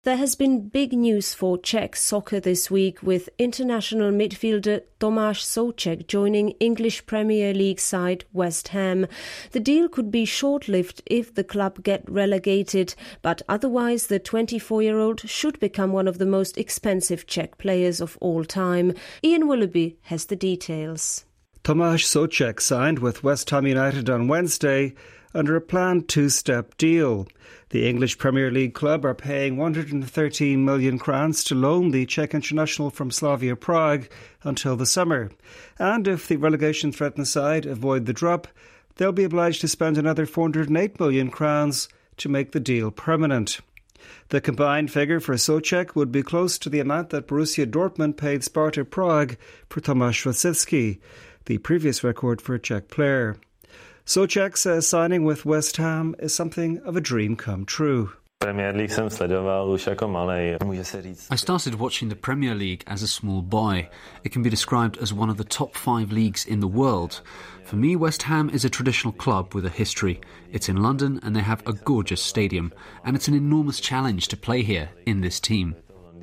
There has been big news for Czech soccer this week, with international midfielder Tomáš Souček joining English Premier League side West Ham. The deal could be short-lived if the club get relegated, but otherwise the 24-year-old should become one of the most expensive Czech players of all time. Ian Willoughby has the details. Tomáš Souček signed with West Ham United on Wednesday under a planned two-step deal. The English Premier League club are paying 113 million crowns to loan the Czech international from Slavia Prague until the summer. And if the relegation-threatened side avoid the drop, they'll be obliged to spend another 408 million crowns to make the deal permanent. The combined figure for Souček would be close to the amount that Borussia Dortmund paid Sparta Prague for Tomáš Rosický, the previous record for a Czech player. Souček says signing with West Ham is something of a dream come true. I started watching the Premier League as a small boy. It can be described as one of the top 5 leagues in the world. For me, West Ham is a traditional club with a history. It's in London and they have a gorgeous stadium. And it's an enormous challenge to play here in this team.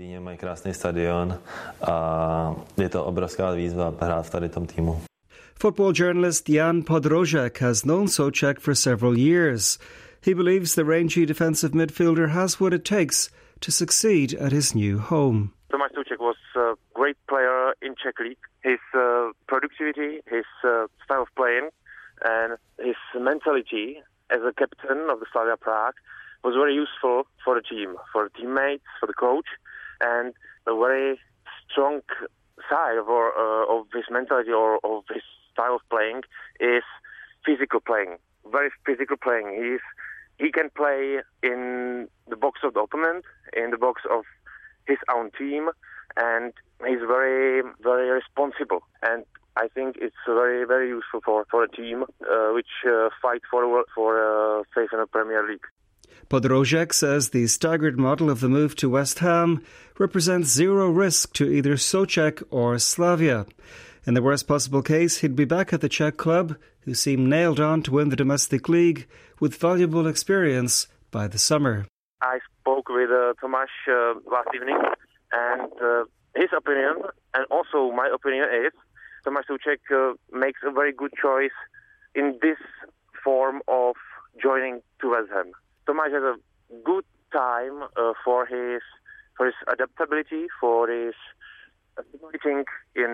Football journalist Jan Podrožek has known Souček for several years. He believes the rangy defensive midfielder has what it takes to succeed at his new home. Tomáš Souček was a great player in Czech League. His productivity, his style of playing and his mentality as a captain of the Slavia Prague was very useful for the team, for the teammates, for the coach, and a very strong side of his mentality or of his style of playing is physical playing, very physical playing. He can play in the box of the opponent, in the box of his own team, and he's very, very responsible. And I think it's very, very useful for a team which fight for faith in the Premier League. Podrožek says the staggered model of the move to West Ham represents zero risk to either Souček or Slavia. In the worst possible case, he'd be back at the Czech club, who seem nailed on to win the domestic league, with valuable experience by the summer. I spoke with Tomáš last evening, and his opinion, and also my opinion, is Tomáš Souček makes a very good choice in this form of joining to West Ham. Tomáš has a good time for his adaptability, for his assimilating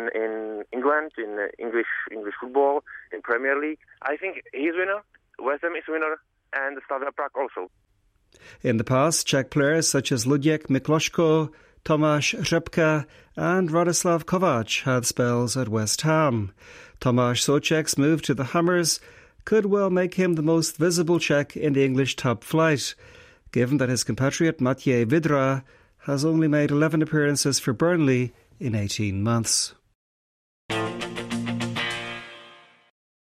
in England, in English football, in Premier League. I think he's winner, West Ham is winner, and the Slavia Prague also. In the past, Czech players such as Luděk Mikloško, Tomáš Řepka and Radoslav Kovač had spells at West Ham. Tomáš Souček's move to the Hammers could well make him the most visible Czech in the English top flight, given that his compatriot Matěj Vydra has only made 11 appearances for Burnley in 18 months.